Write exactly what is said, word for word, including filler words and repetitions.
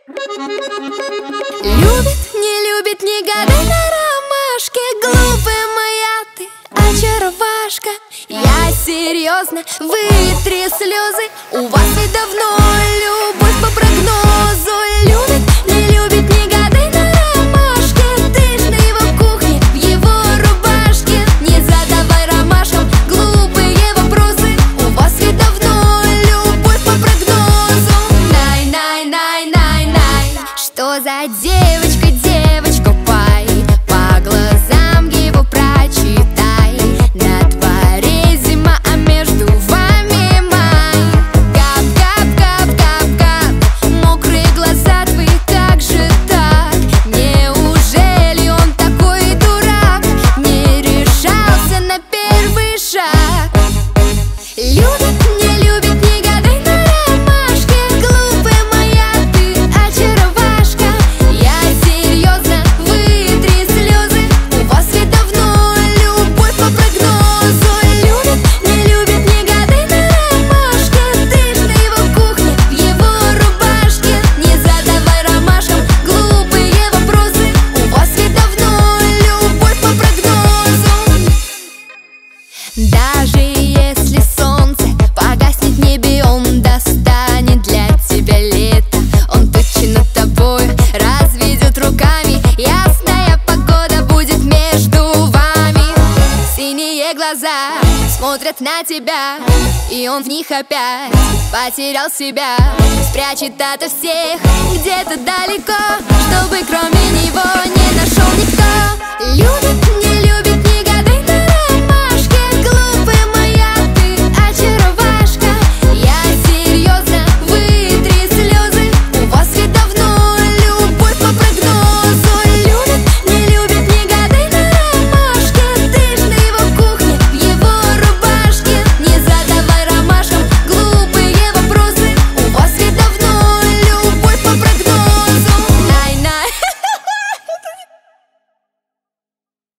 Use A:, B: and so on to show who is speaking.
A: Любит, не любит, не гадай на ромашке. Глупая моя ты очаровашка. Я серьезно, вытри слезы. У вас ведь давно любовь по прогнозу. Любит, не любит, не гадай на ромашке. Ты ж на его кухне, в его рубашке. Не задавай ромашкам глупые вопросы. У вас ведь давно любовь по прогнозу. Най, най, най, най, най. Что за девочка, девочка, пай? По глазам его прочитай. На дворе зима, а между вами май. Кап, кап, кап, кап, кап. Мокрые глаза твои, как же так? Неужели он такой дурак? Не решался на первый шаг. Любит, не любит, не гадай на ромашке. Глупая моя ты очаровашка. Я серьезно, вытри слезы. У вас ведь давно любовь по прогнозу. Любит, не любит, не гадай на ромашке. Ты ж на его кухне, в его рубашке. Не задавай ромашкам глупые вопросы. У вас ведь давно любовь по прогнозу. Даже если солнце погаснет в небе, он достанет для тебя лето. Он тучи над тобой разведет руками. Ясная погода будет между вами. Синие глаза смотрят на тебя, и он в них опять потерял себя. Спрячет от всех где-то далеко, чтобы кроме него не нашел никто. Любит,